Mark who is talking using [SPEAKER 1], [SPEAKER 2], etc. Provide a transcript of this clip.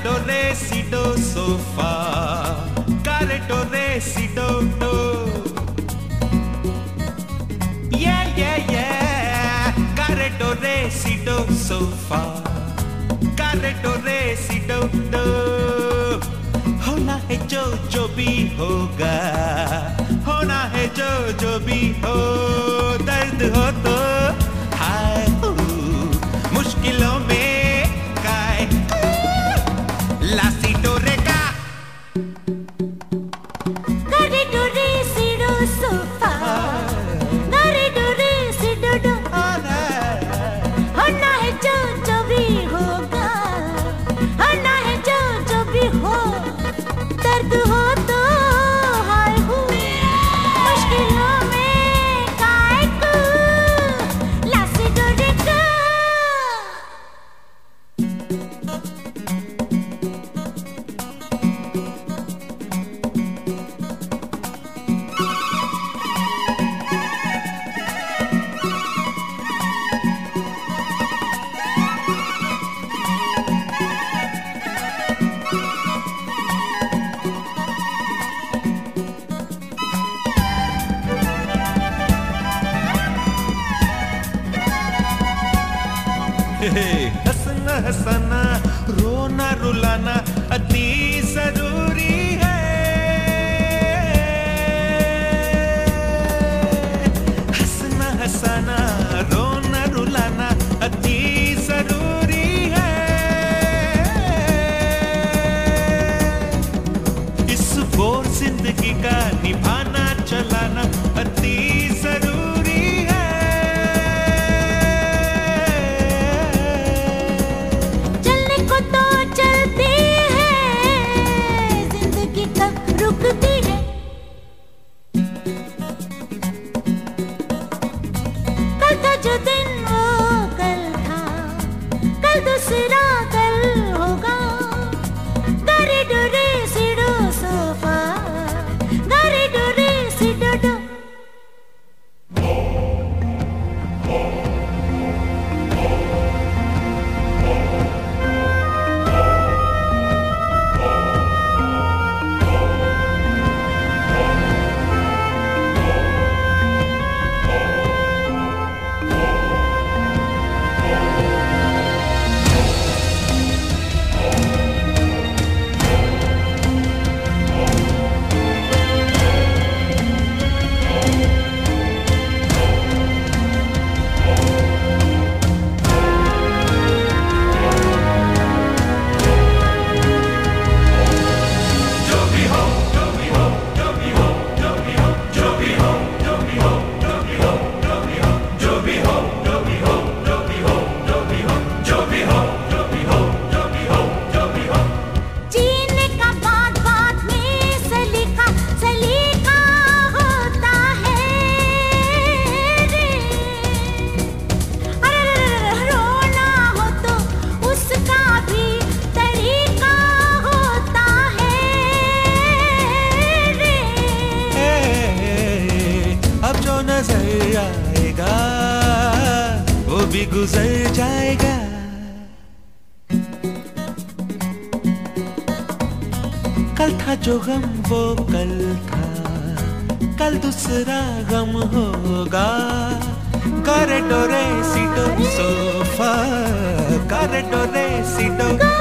[SPEAKER 1] Care si do sofá, care si do. Yeah, yeah, yeah. Care si do sofá, care si do. होना है जो भी होगा, होना है जो भी हो, दर्द हो तो हाय मुश्किलों में काय लासी डोरे का
[SPEAKER 2] करे डोरे सिडो सोफा, करे डोरे सिडो डो, होना है जो भी होगा, होना है जो भी हो, दर्द हो तो हाय हो मुश्किलों में काय को लासी डोरे का।
[SPEAKER 1] हंसना हंसाना रोना रुलाना अति जरूरी है। हंसना हंसाना रोना रुलाना अति जरूरी है। इस बोर जिंदगी का निभाना चलाना अति जरूरी है।
[SPEAKER 2] कल था जो दिन वो कल था, कल दूसरा कल होगा। गारे डोरे सिडो सोफा, गारे डोरे सिडो डो।
[SPEAKER 1] नजर आएगा वो भी गुजर जाएगा। कल था जो गम वो कल था, कल दूसरा गम होगा। करे डोरे सीटो सोफा, करे डोरे सीटो